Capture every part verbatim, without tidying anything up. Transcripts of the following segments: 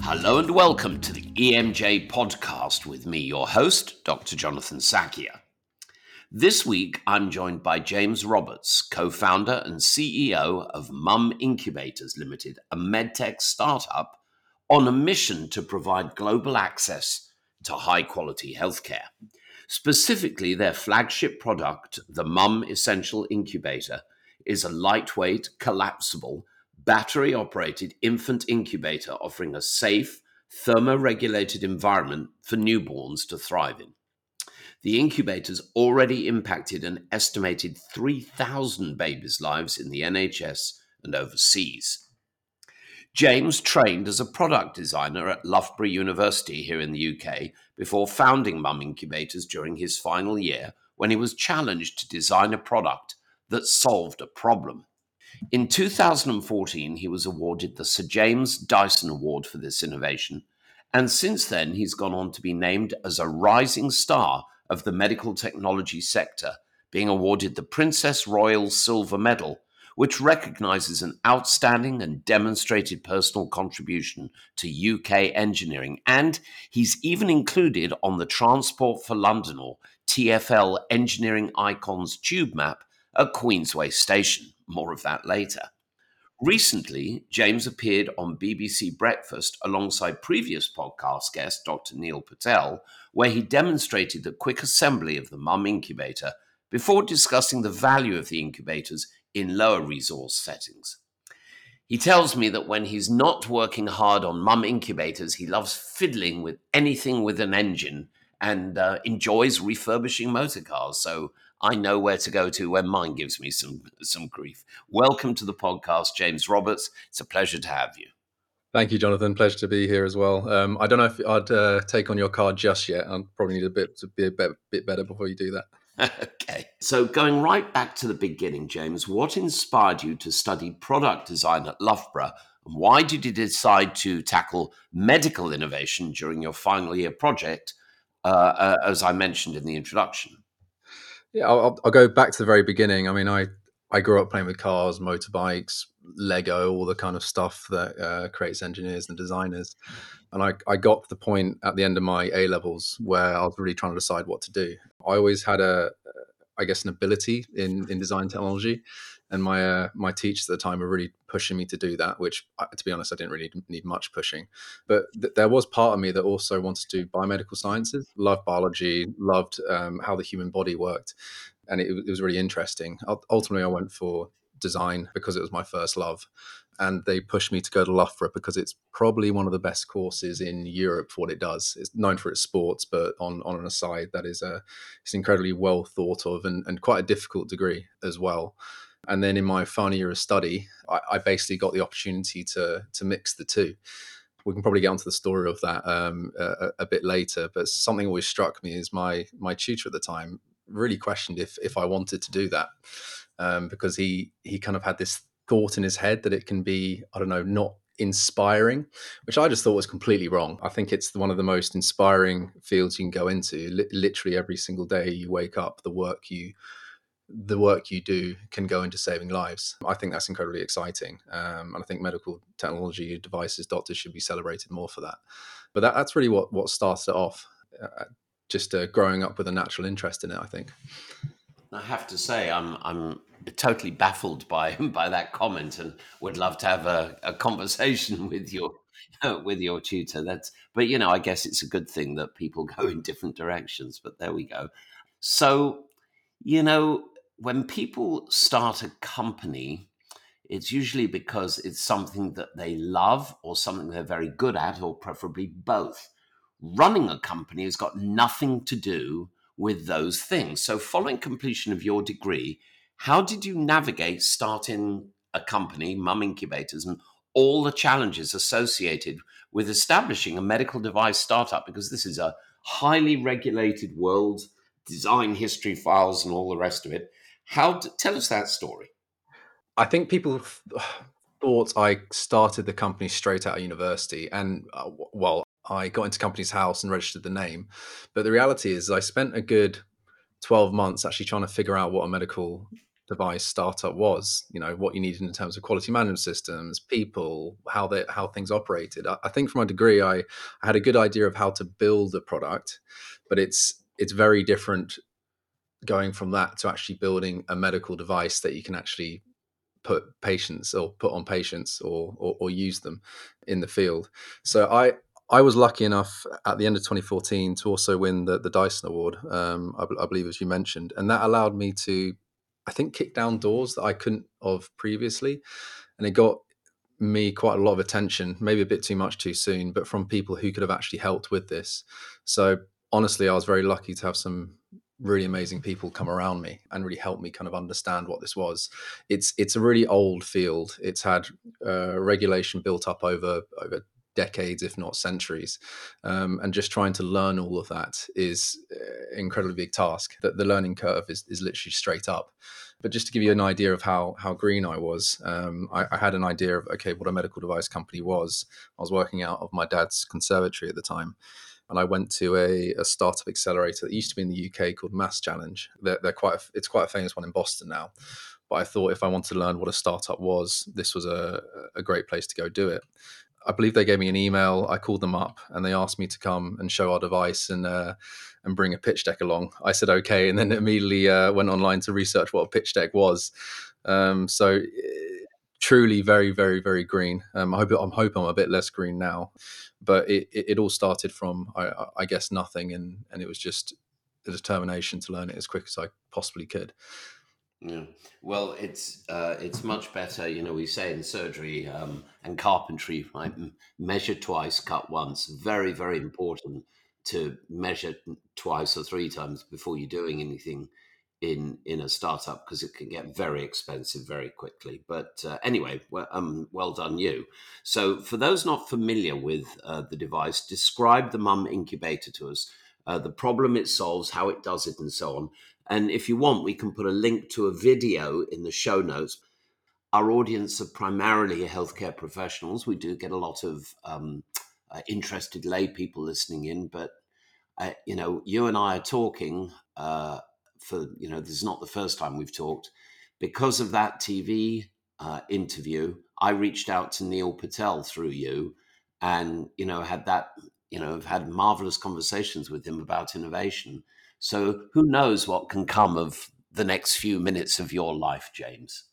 Hello and welcome to the E M J podcast with me, your host, Doctor Jonathan Sakia. This week, I'm joined by James Roberts, co-founder and C E O of Mum Incubators Limited, a medtech startup on a mission to provide global access to high-quality healthcare. Specifically, their flagship product, the Mum Essential Incubator, is a lightweight, collapsible, battery-operated infant incubator offering a safe, thermoregulated environment for newborns to thrive in. The incubator's already impacted an estimated three thousand babies' lives in the N H S and overseas. James trained as a product designer at Loughborough University here in the U K before founding Mum Incubators during his final year when he was challenged to design a product that solved a problem. In two thousand fourteen, he was awarded the Sir James Dyson Award for this innovation, and since then he's gone on to be named as a rising star of the medical technology sector, being awarded the Princess Royal Silver Medal, which recognises an outstanding and demonstrated personal contribution to U K engineering, and he's even included on the Transport for London, or T F L, Engineering Icons tube map at Queensway Station. More of that later. Recently, James appeared on B B C Breakfast alongside previous podcast guest Doctor Neil Patel, where he demonstrated the quick assembly of the Mum Incubator before discussing the value of the incubators in lower resource settings. He tells me that when he's not working hard on Mum Incubators, he loves fiddling with anything with an engine and uh, enjoys refurbishing motor cars. So I know where to go to when mine gives me some some grief. Welcome to the podcast, James Roberts. It's a pleasure to have you. Thank you, Jonathan. Pleasure to be here as well. Um, I don't know if I'd uh, take on your card just yet. I probably need a bit to be a bit, bit better before you do that. Okay. So going right back to the beginning, James, what inspired you to study product design at Loughborough? And why did you decide to tackle medical innovation during your final year project, uh, uh, as I mentioned in the introduction? Yeah, I'll, I'll go back to the very beginning. I mean, I, I grew up playing with cars, motorbikes, Lego, all the kind of stuff that uh, creates engineers and designers. And I, I got to the point at the end of my A levels where I was really trying to decide what to do. I always had a, I guess, an ability in, in design technology. And my uh, my teachers at the time were really pushing me to do that, which, uh, to be honest, I didn't really need much pushing. But th- there was part of me that also wanted to do biomedical sciences, loved biology, loved um, how the human body worked. And it, it was really interesting. Ultimately, I went for design because it was my first love. And they pushed me to go to Loughborough because it's probably one of the best courses in Europe for what it does. It's known for its sports, but on, on an aside, that is a, it's incredibly well thought of and, and quite a difficult degree as well. And then in my final year of study, I, I basically got the opportunity to to mix the two. We can probably get onto the story of that um, a, a bit later, but something always struck me is my my tutor at the time really questioned if if I wanted to do that, um, because he he kind of had this thought in his head that it can be, I don't know, not inspiring, which I just thought was completely wrong. I think it's one of the most inspiring fields you can go into. L- literally every single day you wake up, the work you the work you do can go into saving lives. I think that's incredibly exciting. Um, and I think medical technology devices, doctors should be celebrated more for that. But that, that's really what, what started it off, uh, just uh, growing up with a natural interest in it, I think. I have to say, I'm I'm totally baffled by by that comment, and would love to have a, a conversation with your with your tutor. That's, but you know, I guess it's a good thing that people go in different directions. But there we go. So, you know, when people start a company, it's usually because it's something that they love or something they're very good at, or preferably both. Running a company has got nothing to do with those things. So, following completion of your degree, how did you navigate starting a company, Mum Incubators, and all the challenges associated with establishing a medical device startup? Because this is a highly regulated world, design history files, and all the rest of it. How? Tell us that story. I think people th- thought I started the company straight out of university. And, uh, w- well, I got into Companies House and registered the name. But the reality is, I spent a good twelve months actually trying to figure out what a medical device startup was, you know, what you needed in terms of quality management systems, people, how they how things operated. I, I think from my degree, I, I had a good idea of how to build a product, but it's it's very different going from that to actually building a medical device that you can actually put patients or put on patients or, or or use them in the field. So I I was lucky enough at the end of twenty fourteen to also win the the Dyson Award, um, I, I believe, as you mentioned, and that allowed me to, I think, kick down doors that I couldn't have previously, and it got me quite a lot of attention, maybe a bit too much too soon, but from people who could have actually helped with this. So honestly, I was very lucky to have some really amazing people come around me and really help me kind of understand what this was. It's it's a really old field. It's had uh, regulation built up over over decades, if not centuries, um, and just trying to learn all of that is an incredibly big task. That the learning curve is is literally straight up. But just to give you an idea of how how green I was, um, I, I had an idea of, okay, what a medical device company was. I was working out of my dad's conservatory at the time, and I went to a, a startup accelerator that used to be in the U K called Mass Challenge. They're, they're quite a, it's quite a famous one in Boston now. But I thought if I wanted to learn what a startup was, this was a, a great place to go do it. I believe they gave me an email. I called them up and they asked me to come and show our device and uh, and bring a pitch deck along. I said okay, and then immediately uh, went online to research what a pitch deck was. Um, so uh, truly, very, very, very green. Um, I hope I'm hope I'm a bit less green now, but it, it, it all started from I, I guess nothing, and and it was just the determination to learn it as quick as I possibly could. Yeah. Well, it's uh, it's much better. You know, we say in surgery um, and carpentry, right? m- Measure twice, cut once. Very, very important to measure twice or three times before you're doing anything in in a startup, because it can get very expensive very quickly. But uh, anyway, well, um, well done you. So, for those not familiar with uh, the device, describe the mum incubator to us. Uh, the problem it solves, how it does it, and so on. And if you want, we can put a link to a video in the show notes. Our audience are primarily healthcare professionals. We do get a lot of um, uh, interested lay people listening in, but uh, you know, you and I are talking uh, for, you know, this is not the first time we've talked. Because of that T V uh, interview, I reached out to Neil Patel through you and, you know, had that, you know, have had marvelous conversations with him about innovation. So who knows what can come of the next few minutes of your life, James?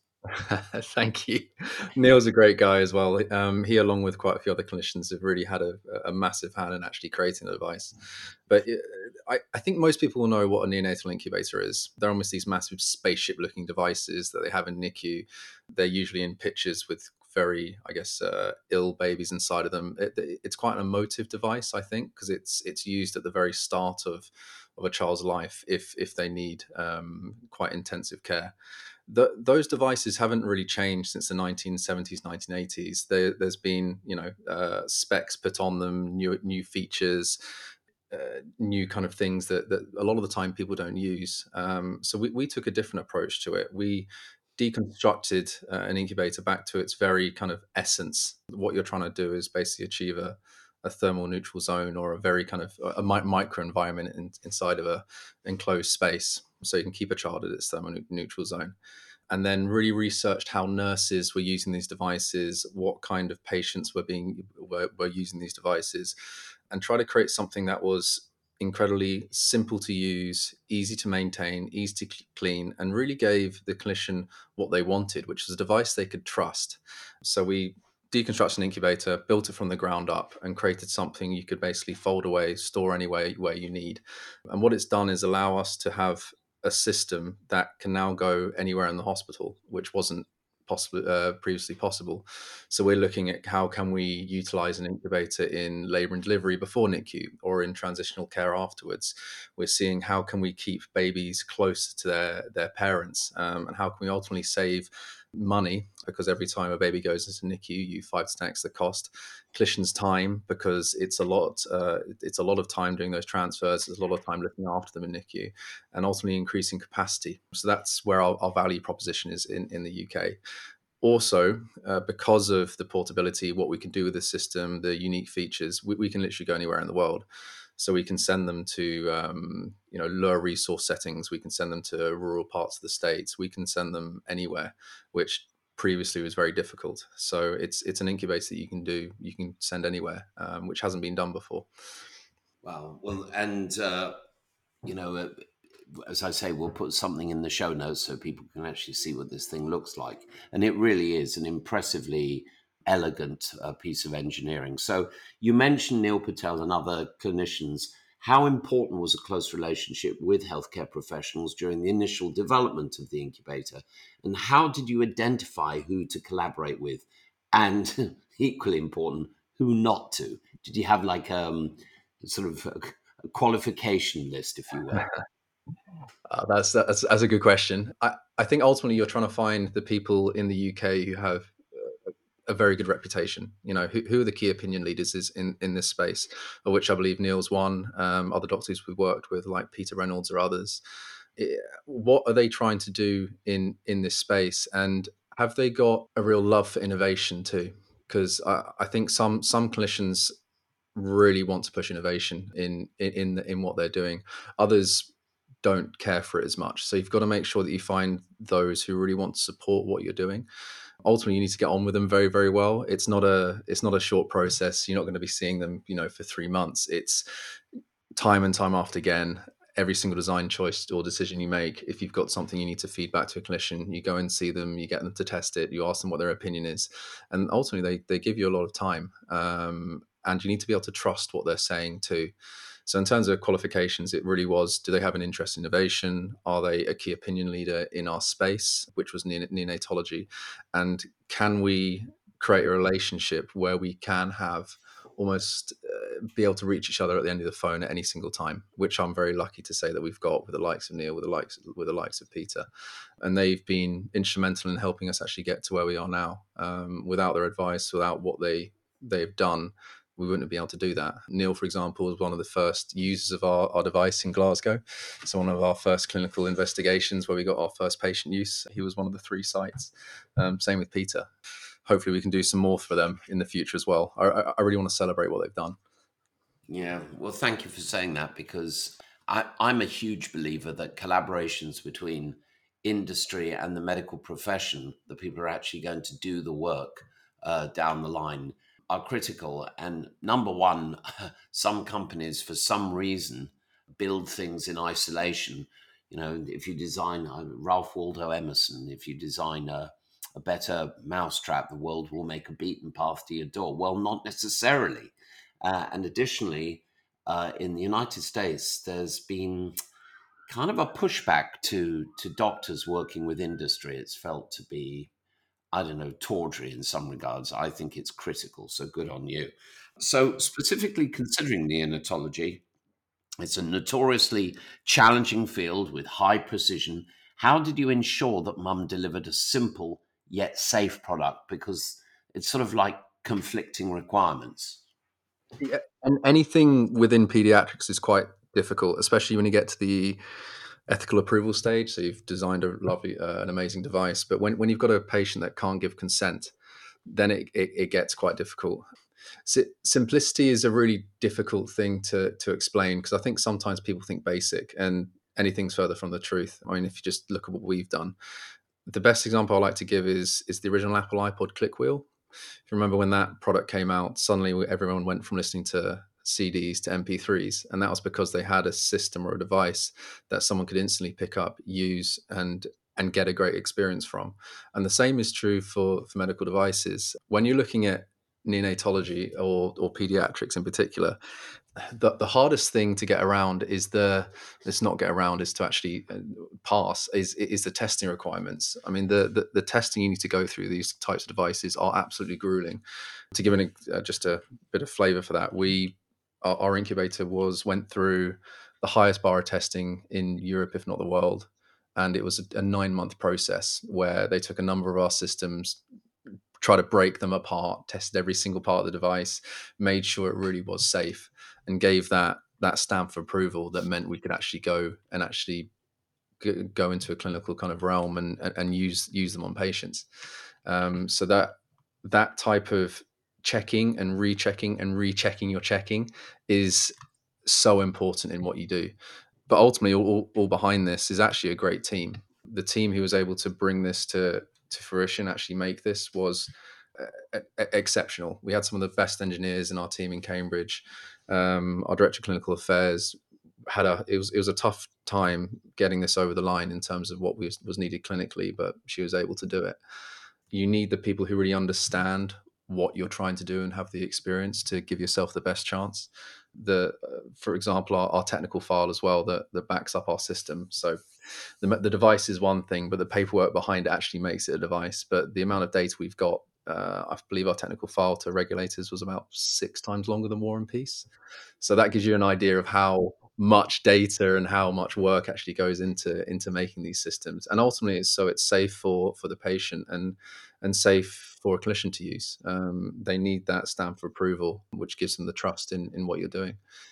Thank you. Neil's a great guy as well. Um, he, along with quite a few other clinicians, have really had a, a massive hand in actually creating the device. But uh, I, I think most people will know what a neonatal incubator is. They're almost these massive spaceship-looking devices that they have in N I C U. They're usually in pictures with very, I guess, uh, ill babies inside of them. It, it's quite an emotive device, I think, because it's it's used at the very start of of a child's life if if they need um, quite intensive care. The, those devices haven't really changed since the nineteen seventies, nineteen eighties. There, there's been, you know, uh, specs put on them, new new features, uh, new kind of things that, that a lot of the time people don't use. Um, so we, we took a different approach to it. We deconstructed uh, an incubator back to its very kind of essence. What you're trying to do is basically achieve a, a thermal neutral zone or a very kind of a mi- micro environment in, inside of a enclosed space, so you can keep a child at its thermal neutral zone. And then really researched how nurses were using these devices, what kind of patients were being were, were using these devices, and try to create something that was incredibly simple to use, easy to maintain, easy to clean, and really gave the clinician what they wanted, which was a device they could trust. So we deconstructed an incubator, built it from the ground up, and created something you could basically fold away, store anywhere where you need. And what it's done is allow us to have a system that can now go anywhere in the hospital, which wasn't possible uh, previously possible. So we're looking at how can we utilize an incubator in labor and delivery before N I C U or in transitional care afterwards. We're seeing how can we keep babies closer to their their parents, um, and how can we ultimately save money, because every time a baby goes into N I C U, you five to ten x the cost. Clinicians' time, because it's a lot. Uh, it's a lot of time doing those transfers. There's a lot of time looking after them in N I C U, and ultimately increasing capacity. So that's where our, our value proposition is in, in the U K. Also, uh, because of the portability, what we can do with the system, the unique features, we, we can literally go anywhere in the world. So we can send them to um, you know lower resource settings. We can send them to rural parts of the states. We can send them anywhere, which previously was very difficult. So it's it's an incubator that you can do. You can send anywhere, um, which hasn't been done before. Wow. Well, and uh, you know, uh, as I say, we'll put something in the show notes so people can actually see what this thing looks like. And it really is an impressively elegant uh, piece of engineering. So you mentioned Neil Patel and other clinicians. How important was a close relationship with healthcare professionals during the initial development of the incubator? And how did you identify who to collaborate with? And equally important, who not to? Did you have like um, sort of a, a qualification list, if you will? Uh, that's, that's that's a good question. I, I think ultimately you're trying to find the people in the U K who have uh, a very good reputation. You know, who, who are the key opinion leaders is in, in this space, of which I believe Neil's one. Um, other doctors we've worked with, like Peter Reynolds or others. It- what are they trying to do in in this space, and have they got a real love for innovation too? Because I, I think some some clinicians really want to push innovation in in in, in what they're doing. Others don't care for it as much. So you've got to make sure that you find those who really want to support what you're doing. Ultimately, you need to get on with them very, very well. It's not a it's not a short process. You're not going to be seeing them, you know, for three months. It's time and time after again. Every single design choice or decision you make, if you've got something you need to feed back to a clinician, you go and see them, you get them to test it, you ask them what their opinion is, and ultimately they they give you a lot of time. Um, and you need to be able to trust what they're saying too. So in terms of qualifications, it really was, do they have an interest in innovation? Are they a key opinion leader in our space, which was neonatology? And can we create a relationship where we can have almost uh, be able to reach each other at the end of the phone at any single time, which I'm very lucky to say that we've got with the likes of Neil, with the likes with the likes of Peter, and they've been instrumental in helping us actually get to where we are now. Um, without their advice, without what they they've done, we wouldn't have been able to do that. Neil, for example, was one of the first users of our, our device in Glasgow. So one of our first clinical investigations where we got our first patient use, he was one of the three sites. Um, same with Peter. Hopefully we can do some more for them in the future as well. I, I really want to celebrate what they've done. Yeah, well, thank you for saying that, because I, I'm a huge believer that collaborations between industry and the medical profession, the people who are actually going to do the work uh, down the line, are critical. And number one, some companies, for some reason, build things in isolation. You know, if you design uh, Ralph Waldo Emerson, if you design a, a better mousetrap, the world will make a beaten path to your door. Well, not necessarily. Uh, and additionally, uh, in the United States, there's been kind of a pushback to to doctors working with industry. It's felt to be, I don't know, tawdry in some regards. I think it's critical. So good on you. So specifically considering neonatology, it's a notoriously challenging field with high precision. How did you ensure that Mum delivered a simple yet safe product? Because it's sort of like conflicting requirements. Yeah, and anything within pediatrics is quite difficult, especially when you get to the ethical approval stage. So you've designed a lovely, uh, an amazing device, but when, when you've got a patient that can't give consent, then it, it, it gets quite difficult. Si- simplicity is a really difficult thing to to explain, because I think sometimes people think basic, and anything's further from the truth. I mean, if you just look at what we've done, the best example I like to give is is the original Apple iPod click wheel. If you remember when that product came out, suddenly everyone went from listening to C Ds to M P threes, and that was because they had a system or a device that someone could instantly pick up, use, and and get a great experience from. And the same is true for for medical devices. When you're looking at neonatology or or pediatrics in particular, the, the hardest thing to get around is the let's not get around is to actually uh, pass is is the testing requirements. I mean, the, the the testing you need to go through these types of devices are absolutely grueling. To give an uh, just a bit of flavor for that, we our, our incubator was went through the highest bar of testing in Europe, if not the world, and it was a, a nine month process where they took a number of our systems, try to break them apart, tested every single part of the device, made sure it really was safe, and gave that that stamp of approval that meant we could actually go and actually g- go into a clinical kind of realm and and, and use use them on patients. Um, so that that type of checking and rechecking and rechecking your checking is so important in what you do. But ultimately, all, all behind this is actually a great team. The team who was able to bring this to, to fruition, actually make this, was uh, exceptional. We had some of the best engineers in our team in Cambridge. Um, our director of clinical affairs had a it was it was a tough time getting this over the line in terms of what was, was needed clinically, but she was able to do it. You need the people who really understand what you're trying to do and have the experience to give yourself the best chance. The, uh, for example, our, our technical file as well that, that backs up our system. So the, the device is one thing, but the paperwork behind it actually makes it a device. But the amount of data we've got, uh, I believe our technical file to regulators was about six times longer than War and Peace. So that gives you an idea of how much data and how much work actually goes into into making these systems. And ultimately, it's so it's safe for for the patient and and safe for a clinician to use. Um, they need that stamp of approval, which gives them the trust in in what you're doing.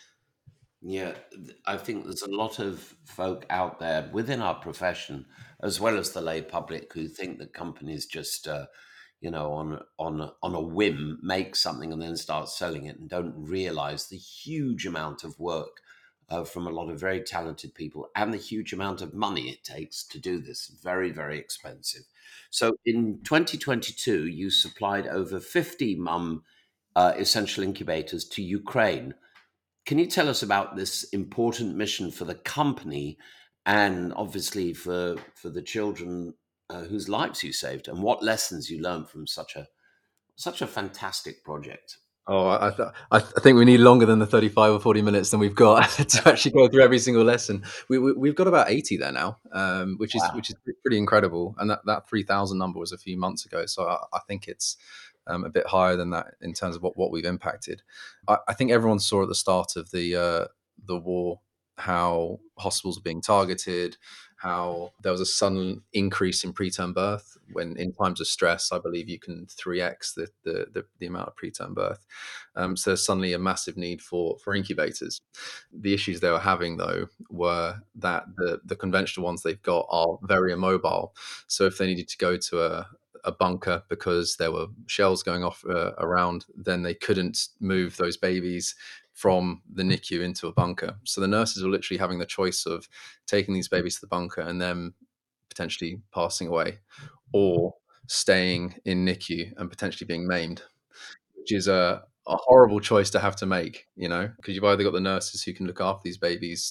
Yeah, th- I think there's a lot of folk out there within our profession, as well as the lay public, who think that companies just, uh, you know, on on on a whim make something and then start selling it, and don't realize the huge amount of work uh, from a lot of very talented people, and the huge amount of money it takes to do this. Very, very expensive. So in twenty twenty-two, you supplied over fifty mum uh, essential incubators to Ukraine. Can you tell us about this important mission for the company, and obviously for for the children uh, whose lives you saved, and what lessons you learned from such a such a fantastic project? Oh, I, th- I th- I think we need longer than the thirty-five or forty minutes than we've got to actually go through every single lesson. We, we, we've got about eighty there now, um, which is Wow. which is pretty incredible. And that, that three thousand number was a few months ago. So I, I think it's um, a bit higher than that in terms of what, what we've impacted. I, I think everyone saw at the start of the uh, the war how hospitals are being targeted, how there was a sudden increase in preterm birth. When in times of stress, I believe you can three x the, the, the, the amount of preterm birth. Um, so there's suddenly a massive need for, for incubators. The issues they were having, though, were that the, the conventional ones they've got are very immobile. So if they needed to go to a, a bunker because there were shells going off uh, around, then they couldn't move those babies from the N I C U into a bunker. So the nurses were literally having the choice of taking these babies to the bunker and then potentially passing away, or staying in N I C U and potentially being maimed, which is a, a horrible choice to have to make, you know, because you've either got the nurses who can look after these babies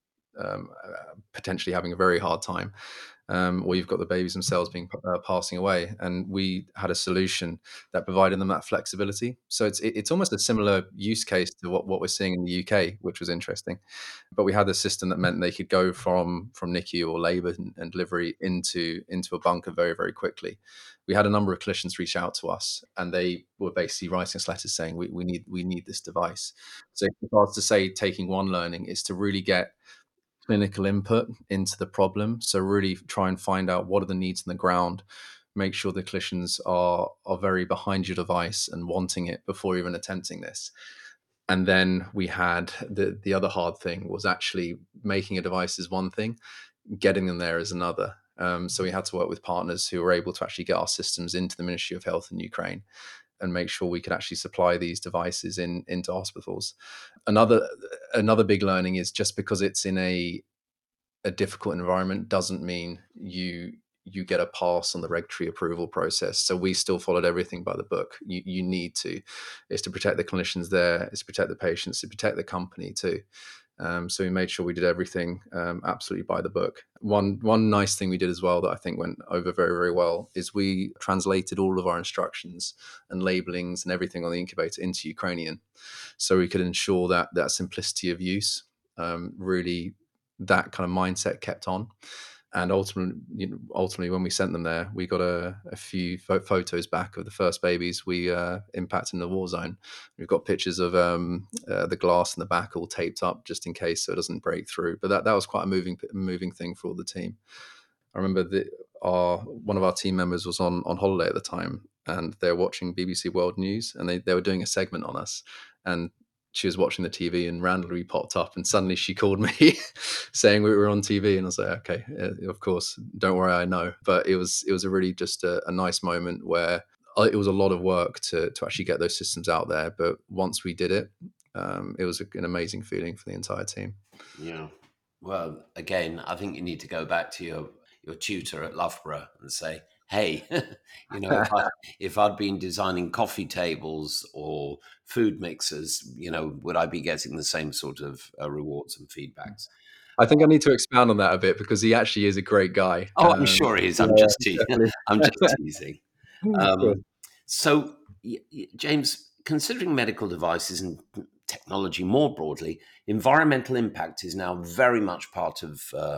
um, uh, potentially having a very hard time, um, or you've got the babies themselves being uh, passing away. And we had a solution that provided them that flexibility. So it's it's almost a similar use case to what, what we're seeing in the U K, which was interesting. But we had a system that meant they could go from from N I C U or labour and, and delivery into into a bunker very very quickly. We had a number of clinicians reach out to us, and they were basically writing us letters saying we, we need we need this device. So if I was to say taking one learning is to really get clinical input into the problem. So really try and find out what are the needs on the ground. Make sure the clinicians are are very behind your device and wanting it before even attempting this. And then we had the the other hard thing was actually making a device is one thing, getting them there is another. Um, so we had to work with partners who were able to actually get our systems into the Ministry of Health in Ukraine and make sure we could actually supply these devices in into hospitals. Another another big learning is just because it's in a a difficult environment doesn't mean you you get a pass on the regulatory approval process. So we still followed everything by the book. You you need to. It's to protect the clinicians there. It's to protect the patients. To protect the company too. Um, so we made sure we did everything um, absolutely by the book. One one nice thing we did as well that I think went over very very well is we translated all of our instructions and labelings and everything on the incubator into Ukrainian, so we could ensure that that simplicity of use um, really that kind of mindset kept on. And ultimately, you know, ultimately, when we sent them there, we got a, a few pho- photos back of the first babies we uh, impacted in the war zone. We've got pictures of um, uh, the glass in the back all taped up just in case so it doesn't break through. But that, that was quite a moving moving thing for all the team. I remember that our one of our team members was on on holiday at the time, and they were watching B B C World News, and they, they were doing a segment on us, and she was watching the T V, and randomly popped up, and suddenly she called me, saying we were on T V, and I was like, okay, yeah, of course, don't worry, I know. But it was it was a really just a, a nice moment where uh, it was a lot of work to to actually get those systems out there, but once we did it, Um, it was an amazing feeling for the entire team. Yeah. Well, again, I think you need to go back to your your tutor at Loughborough and say, "Hey, you know, if I if I'd been designing coffee tables or food mixers, you know, would I be getting the same sort of uh, rewards and feedbacks?" I think I need to expand on that a bit because he actually is a great guy. Oh, I'm Um, sure he is. I'm yeah, just te- definitely. I'm just teasing. Cool. Um, so, y- y- James, considering medical devices and technology more broadly, environmental impact is now very much part of uh,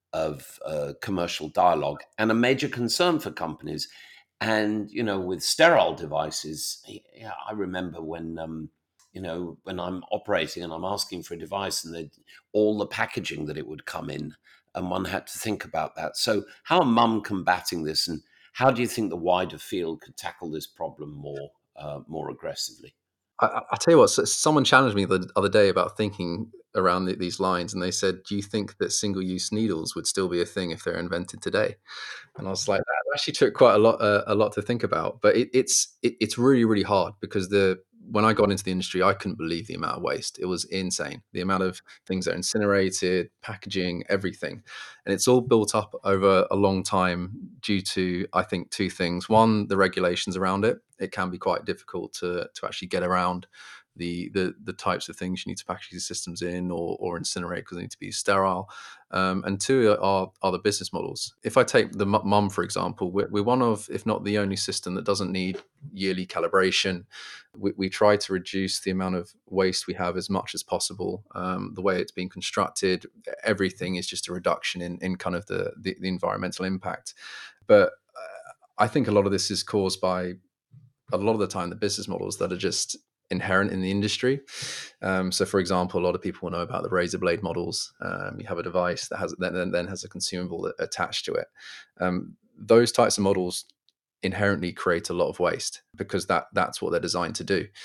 of uh, commercial dialogue and a major concern for companies. And you know, with sterile devices, yeah, I remember when um, you know when I'm operating and I'm asking for a device, and all the packaging that it would come in, and one had to think about that. So, how are mum combating this, and how do you think the wider field could tackle this problem more uh, more aggressively? I, I I tell you what, so someone challenged me the other day about thinking around the, these lines, and they said, "Do you think that single-use needles would still be a thing if they're invented today?" And I was like, that actually took quite a lot, uh, a lot to think about. But it, it's it, it's really really hard because the when I got into the industry, I couldn't believe the amount of waste. It was insane. The amount of things that are incinerated, packaging, everything, and it's all built up over a long time due to, I think, two things. One, the regulations around it. It can be quite difficult to to actually get around the the the types of things you need to package these systems in or or incinerate because they need to be sterile. Um, and two are are the business models. If I take the mu- mum for example, we're, we're one of, if not the only system that doesn't need yearly calibration. We, we try to reduce the amount of waste we have as much as possible. Um, the way it's being constructed, everything is just a reduction in in kind of the the, the environmental impact. But uh, I think a lot of this is caused by a lot of the time the business models that are just inherent in the industry. Um, so, for example, a lot of people know about the razor blade models. Um, you have a device that has then then has a consumable attached to it. Um, those types of models inherently create a lot of waste because that that's what they're designed to do.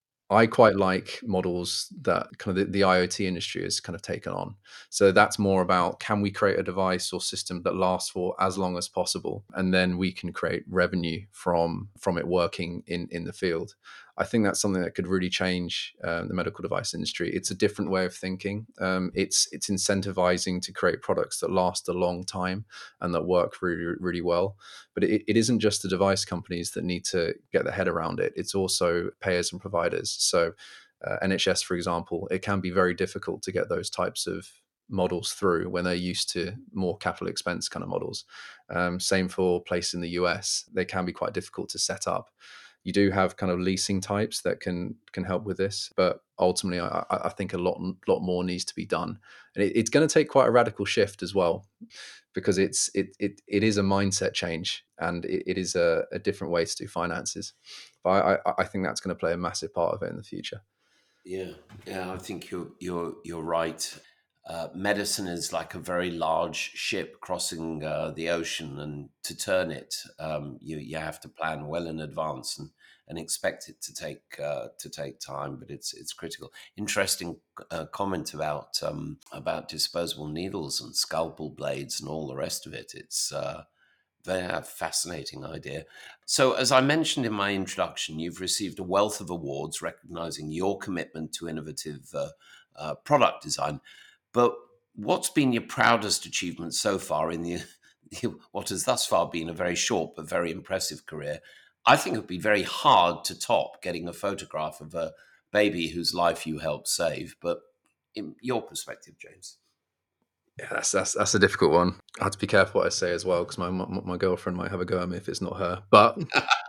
I quite like models that kind of the, the IoT industry has kind of taken on. So that's more about, can we create a device or system that lasts for as long as possible, and then we can create revenue from from it working in in the field. I think that's something that could really change um, the medical device industry. It's a different way of thinking. Um, it's it's incentivizing to create products that last a long time and that work really really well. But it, it isn't just the device companies that need to get their head around it. It's also payers and providers. So uh, N H S, for example, it can be very difficult to get those types of models through when they're used to more capital expense kind of models. Um, same for place in the U S. They can be quite difficult to set up. You do have kind of leasing types that can can help with this, but ultimately, I, I think a lot lot more needs to be done, and it, it's going to take quite a radical shift as well, because it's it it, it is a mindset change, and it, it is a, a different way to do finances. But I, I, I think that's going to play a massive part of it in the future. Yeah, yeah, I think you're you're you're right. Uh, medicine is like a very large ship crossing uh, the ocean, and to turn it, um, you you have to plan well in advance and and expect it to take uh, to take time. But it's it's critical. Interesting uh, comment about um, about disposable needles and scalpel blades and all the rest of it. It's uh, they have fascinating idea. So, as I mentioned in my introduction, you've received a wealth of awards recognizing your commitment to innovative uh, uh, product design. But what's been your proudest achievement so far in the what has thus far been a very short but very impressive career? I think it would be very hard to top getting a photograph of a baby whose life you helped save. But in your perspective, James. Yeah, that's that's that's a difficult one. I have to be careful what I say as well, because my, my my girlfriend might have a go at me if it's not her. But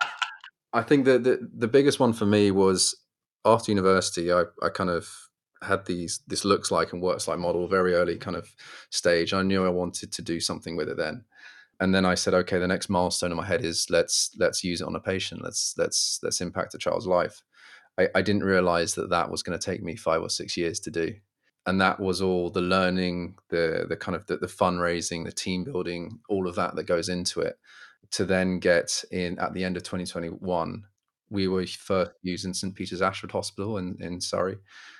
I think that the the biggest one for me was after university. I I kind of had these this looks like and works like model very early kind of stage. I knew I wanted to do something with it then. And then I said, okay, the next milestone in my head is let's let's use it on a patient. Let's let's let's impact a child's life. I, I didn't realize that that was going to take me five or six years to do, and that was all the learning, the the kind of the, the fundraising, the team building, all of that that goes into it. To then get in at the end of twenty twenty-one, we were first used in St Peter's Ashford Hospital in in Surrey,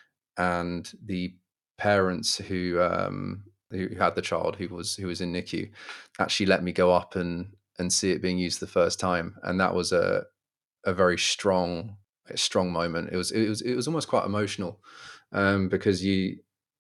and the parents who um, who had the child who was who was in N I C U actually let me go up and and see it being used the first time, and that was a a very strong a strong moment. It was it was it was almost quite emotional, um, because you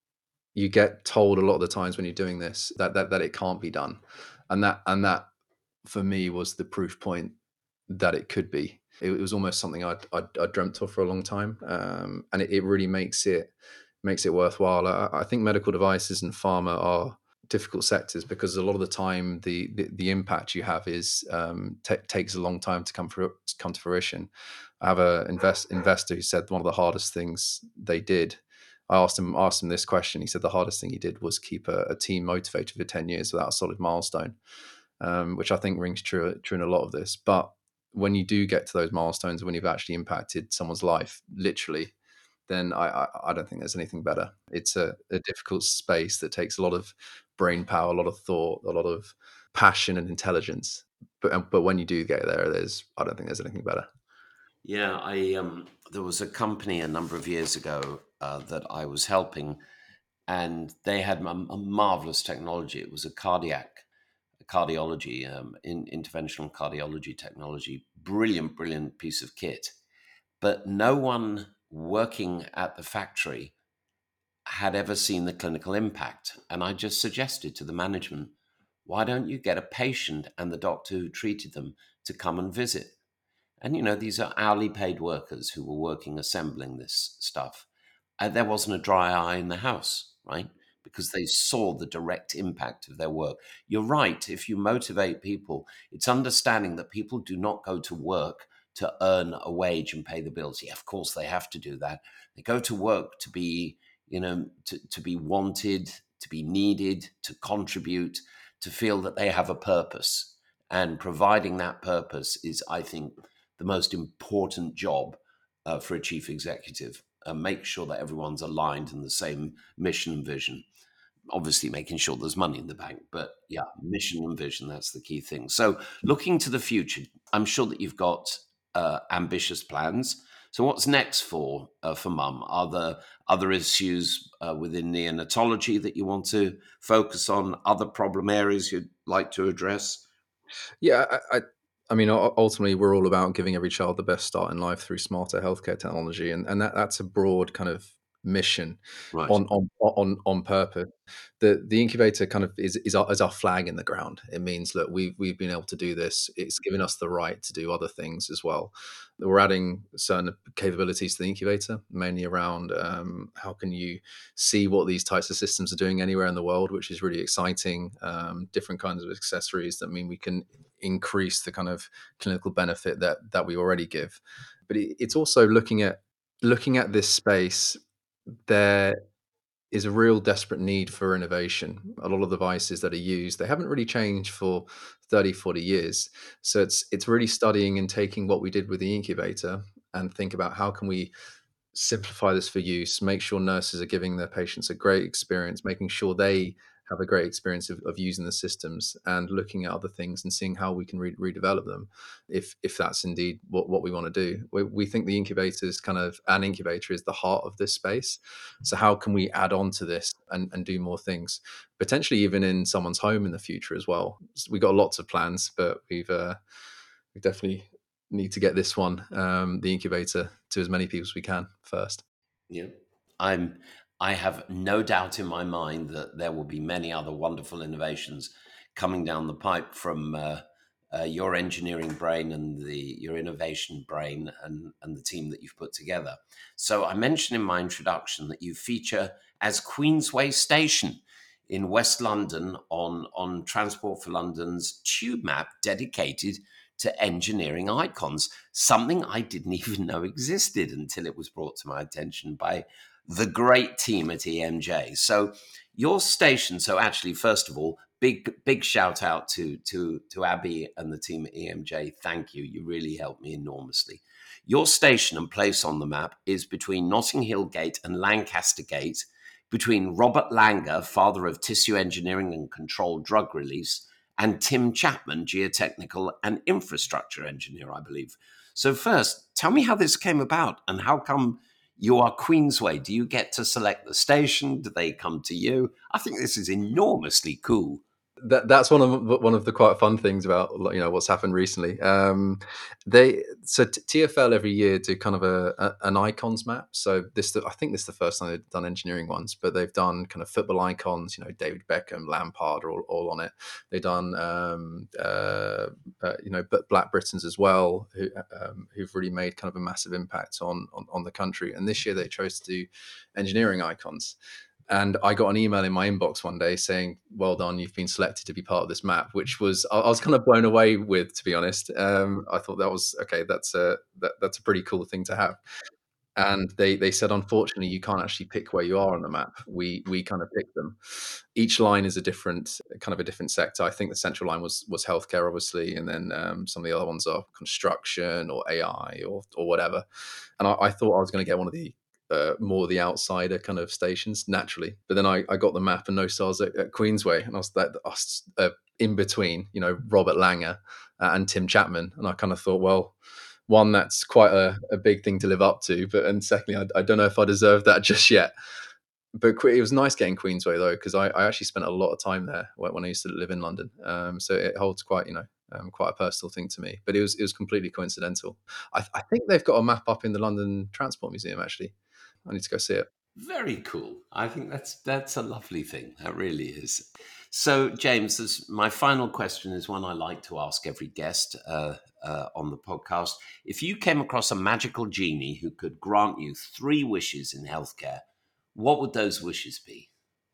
you get told a lot of the times when you're doing this that that that it can't be done, and that and that for me was the proof point that it could be. It, it was almost something I'd, I'd, I'd dreamt of for a long time, um, and it, it really makes it makes it worthwhile. I, I think medical devices and pharma are difficult sectors because a lot of the time the the, the impact you have is um, t- takes a long time to come for, to come to fruition. I have a invest, investor who said one of the hardest things they did. I asked him asked him this question. He said the hardest thing he did was keep a, a team motivated for ten years without a solid milestone, um, which I think rings true true in a lot of this. But when you do get to those milestones, when you've actually impacted someone's life, literally, then I, I, I don't think there's anything better. It's a, a difficult space that takes a lot of brain power, a lot of thought, a lot of passion and intelligence. But but when you do get there, there's I don't think there's anything better. Yeah, I um, there was a company a number of years ago uh, that I was helping, and they had a, a marvelous technology. It was a cardiac cardiology, um, in interventional cardiology technology. Brilliant, brilliant piece of kit. But no one working at the factory had ever seen the clinical impact. And I just suggested to the management, why don't you get a patient and the doctor who treated them to come and visit? And, you know, these are hourly paid workers who were working assembling this stuff. And there wasn't a dry eye in the house, right? Because they saw the direct impact of their work. You're right. If you motivate people, it's understanding that people do not go to work to earn a wage and pay the bills. Yeah, of course they have to do that. They go to work to be, you know, to, to be wanted, to be needed, to contribute, to feel that they have a purpose. And providing that purpose is, I think, the most important job uh, for a chief executive. Uh, make sure that everyone's aligned in the same mission and vision. Obviously, making sure there's money in the bank, but yeah, mission and vision, that's the key thing. So, looking to the future, I'm sure that you've got uh, ambitious plans. So, what's next for uh, for Mum? Are there other issues uh, within neonatology that you want to focus on? Other problem areas you'd like to address? Yeah, I, I, I mean, u- ultimately, we're all about giving every child the best start in life through smarter healthcare technology, and and that, that's a broad kind of mission Right. on on on on purpose. The the incubator kind of is is our, is our flag in the ground. It means that we've we've been able to do this. It's given us the right to do other things as well. We're adding certain capabilities to the incubator, mainly around um, how can you see what these types of systems are doing anywhere in the world, which is really exciting. Um, different kinds of accessories that mean we can increase the kind of clinical benefit that that we already give. But it, it's also looking at looking at this space. There is a real desperate need for innovation. A lot of the devices that are used, they haven't really changed for thirty, forty years. So it's it's really studying and taking what we did with the incubator and think about how can we simplify this for use, make sure nurses are giving their patients a great experience, making sure they have a great experience of, of using the systems, and looking at other things and seeing how we can re- redevelop them if if that's indeed what, what we want to do. We, we think the incubator is kind of an incubator is the heart of this space. So how can we add on to this and, and do more things, potentially even in someone's home in the future as well? We've got lots of plans, but we've uh, we definitely need to get this one, um, the incubator, to as many people as we can first. Yeah, I'm. I have no doubt in my mind that there will be many other wonderful innovations coming down the pipe from uh, uh, your engineering brain and the your innovation brain and and the team that you've put together. So I mentioned in my introduction that you feature as Queensway Station in West London on on Transport for London's tube map dedicated to engineering icons, something I didn't even know existed until it was brought to my attention by the great team at E M J. So your station, so actually, first of all, big big shout out to to to Abby and the team at E M J. Thank you. You really helped me enormously. Your station and place on the map is between Notting Hill Gate and Lancaster Gate, between Robert Langer, father of tissue engineering and controlled drug release, and Tim Chapman, geotechnical and infrastructure engineer, I believe. So first, tell me how this came about and how come you are Queensway. Do you get to select the station? Do they come to you? I think this is enormously cool. That that's one of one of the quite fun things about, you know, what's happened recently. Um, they so T- TfL every year do kind of a, a an icons map. So this, I think this is the first time they've done engineering ones, but they've done kind of football icons. You know, David Beckham, Lampard, are all, all on it. They've done, um, uh, uh, you know, but Black Britons as well, who um, who've really made kind of a massive impact on, on on the country. And this year they chose to do engineering icons. And I got an email in my inbox one day saying, "Well done, you've been selected to be part of this map," which was I, I was kind of blown away with, to be honest. Um, I thought that was okay. That's a that, that's a pretty cool thing to have. And they they said, unfortunately, you can't actually pick where you are on the map. We we kind of pick them. Each line is a different kind of a different sector. I think the central line was was healthcare, obviously, and then um, some of the other ones are construction or A I or or whatever. And I, I thought I was going to get one of the uh, more the outsider kind of stations naturally. But then I, I got the map and no stars at, at Queensway, and I was that uh, in between, you know, Robert Langer uh, and Tim Chapman, and I kind of thought, well, one, that's quite a, a big thing to live up to, but and secondly, I, I don't know if I deserve that just yet. But it was nice getting Queensway though, because I, I actually spent a lot of time there when I used to live in London. Um, so it holds quite, you know, um, quite a personal thing to me. But it was it was completely coincidental. I, I think they've got a map up in the London Transport Museum. Actually, I need to go see it. Very cool. I think that's that's a lovely thing. That really is. So, James, this, my final question is one I like to ask every guest uh, uh, on the podcast. If you came across a magical genie who could grant you three wishes in healthcare, what would those wishes be?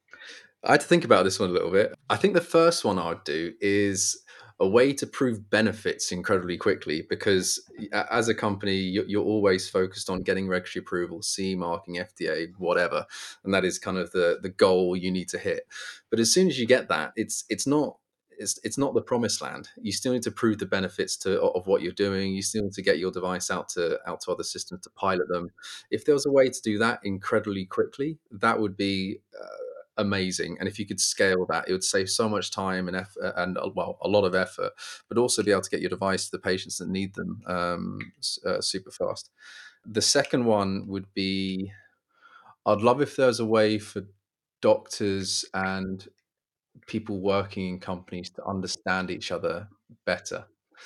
I had to think about this one a little bit. I think the first one I'd do is a way to prove benefits incredibly quickly, because as a company, you're always focused on getting regulatory approval, C E marking, F D A, whatever, and that is kind of the the goal you need to hit. But as soon as you get that, it's it's not it's it's not the promised land. You still need to prove the benefits to of what you're doing. You still need to get your device out to out to other systems to pilot them. If there was a way to do that incredibly quickly, that would be uh, amazing. And if you could scale that, it would save so much time and effort and uh, well, a lot of effort, but also be able to get your device to the patients that need them um, uh, super fast. The second one would be, I'd love if there was a way for doctors and people working in companies to understand each other better.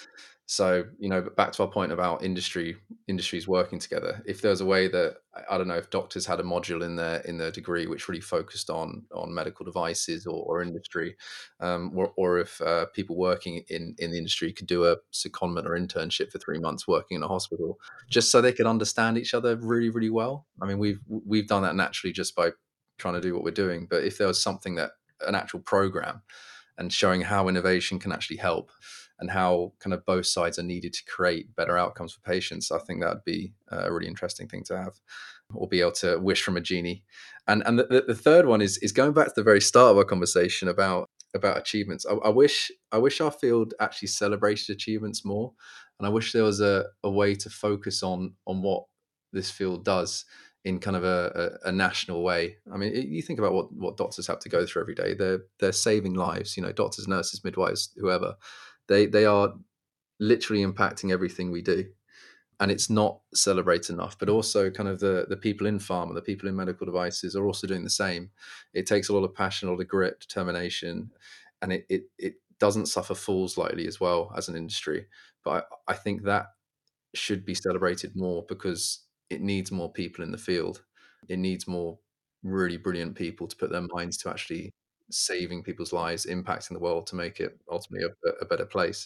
So, you know, back to our point about industry industries working together. If there's a way that I don't know if doctors had a module in their in their degree which really focused on on medical devices or, or industry, um, or, or if uh, people working in in the industry could do a secondment or internship for three months working in a hospital, just so they could understand each other really really well. I mean, we've we've done that naturally just by trying to do what we're doing. But if there was something that an actual program and showing how innovation can actually help and how kind of both sides are needed to create better outcomes for patients, I think that would be a really interesting thing to have, or be able to wish from a genie. And and the, the third one is is going back to the very start of our conversation about about achievements. I, I wish I wish our field actually celebrated achievements more, and I wish there was a, a way to focus on on what this field does in kind of a, a, a national way. I mean, you think about what, what doctors have to go through every day. They're they're saving lives. You know, doctors, nurses, midwives, whoever. They they are literally impacting everything we do, and it's not celebrated enough. But also, kind of the the people in pharma, the people in medical devices are also doing the same. It takes a lot of passion, a lot of grit, determination, and it it, it doesn't suffer fools lightly as well as an industry. But I, I think that should be celebrated more, because it needs more people in the field. It needs more really brilliant people to put their minds to actually saving people's lives, impacting the world to make it ultimately a, a better place.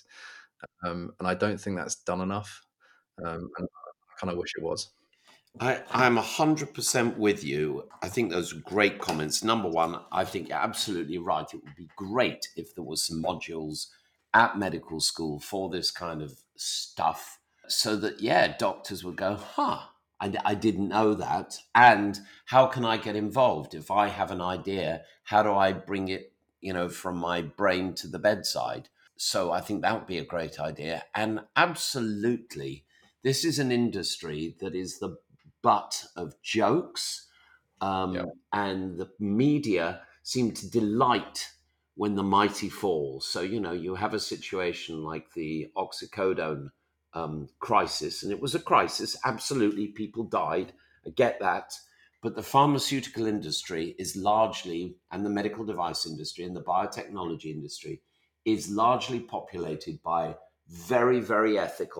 Um, and I don't think that's done enough. Um, and I kind of wish it was. I, I'm one hundred percent with you. I think those are great comments. Number one, I think you're absolutely right. It would be great if there was some modules at medical school for this kind of stuff, so that, yeah, doctors would go, huh, I, I didn't know that. And how can I get involved? If I have an idea, how do I bring it, you know, from my brain to the bedside? So I think that would be a great idea. And absolutely, this is an industry that is the butt of jokes, Yeah. um, and the media seem to delight when the mighty fall. So, you know, you have a situation like the oxycodone um, crisis, and it was a crisis. Absolutely, people died. I get that. But the pharmaceutical industry is largely, and the medical device industry and the biotechnology industry is largely populated by very, very ethical,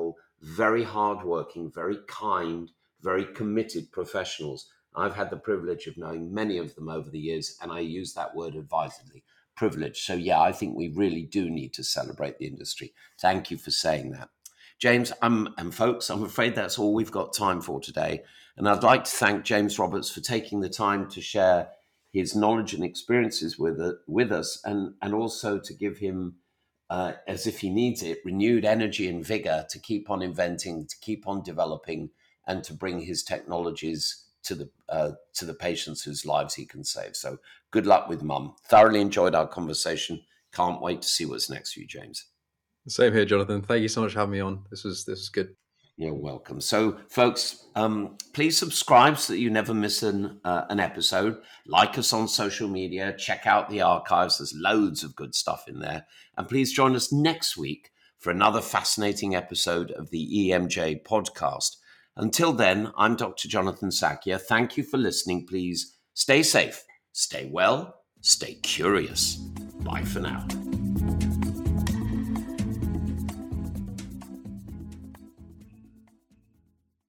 very hardworking, very kind, very committed professionals. I've had the privilege of knowing many of them over the years, and I use that word advisedly, privilege. So yeah, I think we really do need to celebrate the industry. Thank you for saying that. James, um, and folks, I'm afraid that's all we've got time for today. And I'd like to thank James Roberts for taking the time to share his knowledge and experiences with, uh, with us, and, and also to give him, uh, as if he needs it, renewed energy and vigor to keep on inventing, to keep on developing, and to bring his technologies to the uh, to the patients whose lives he can save. So good luck with Mum. Thoroughly enjoyed our conversation. Can't wait to see what's next for you, James. Same here, Jonathan. Thank you so much for having me on. This was this was good. You're welcome. So, folks, um, please subscribe so that you never miss an uh, an episode. Like us on social media. Check out the archives. There's loads of good stuff in there. And please join us next week for another fascinating episode of the E M J podcast. Until then, I'm Doctor Jonathan Sackier. Thank you for listening. Please stay safe, stay well, stay curious. Bye for now.